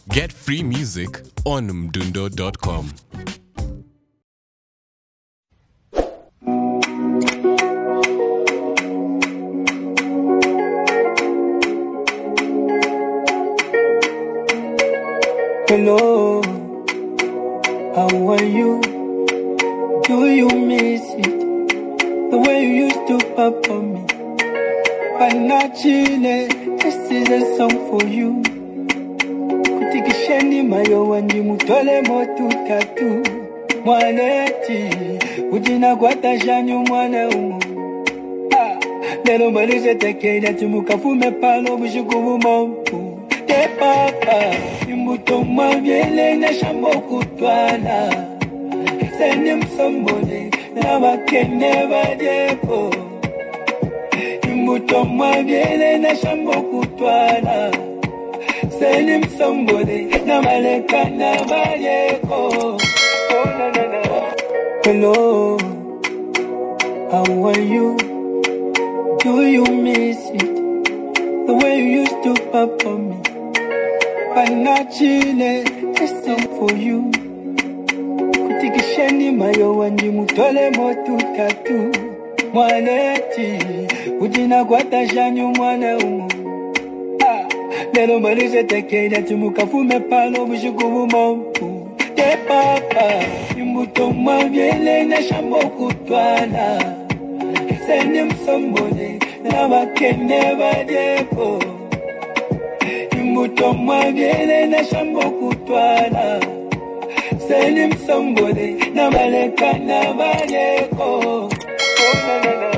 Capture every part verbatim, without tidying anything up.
Get free music on mdundo dot com. Hello, how are you? Do you miss it? The way you used to pop on me. Panachile, this is a song for you. Kutikisheni mayo wandi mutole motu tatu. Mwaneti, ujina kwa tashanyu mwana umu. Nero malishe tekenya tumukafume palo mshukumu mampu. Te papa, imbuto mwavyele na shambo kutwana. Sende msombole, na wakene vadeko. Imbuto mwavyele na shambo kutwana. Sende msombole, na maleka na vadeko. Oh na na na. Hello, how are you? Do you miss it? The way you used to pop on me. Panachile, this song for you. Kutikisheni mayo wandi mutole motu tatu. Mwaneti, ujina kwa tashanyu mwana umu. Nero malishe tekenya tumukafume palo mshukumu mampu. Te papa, imbuto mwavyele na shambo kutwana. Sende msombole, na wakene vadeko. Imbuto mwavyele na shambo kutwana. Sende msombole, na maleka na vadeko. Oh na na na.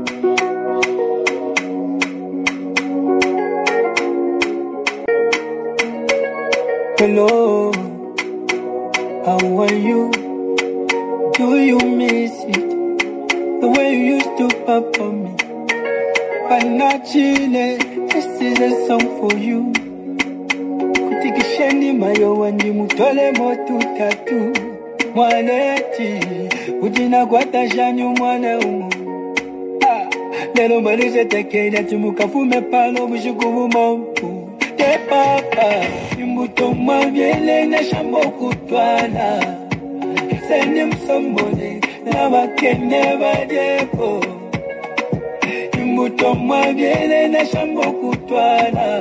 Hello, how are you? Do you miss it? The way you used to pop on me. Panachile, this is a song for you. Kutikisheni mayo wandi mutole motu tatu. Mwaneti, ujina kwa tashanyu mwana umu. Nero malishe tekenya tumukafume palo mshukumu mampu. Te papa, imbuto mwavyele na shambo kutwana. Sende msombole, na wakene vadeko. Imbuto mwavyele na shambo kutwana.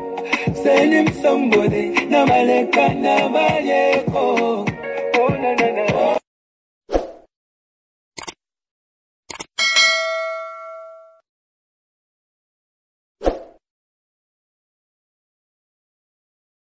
Sende msombole, na maleka na vadeko. Oh na na na.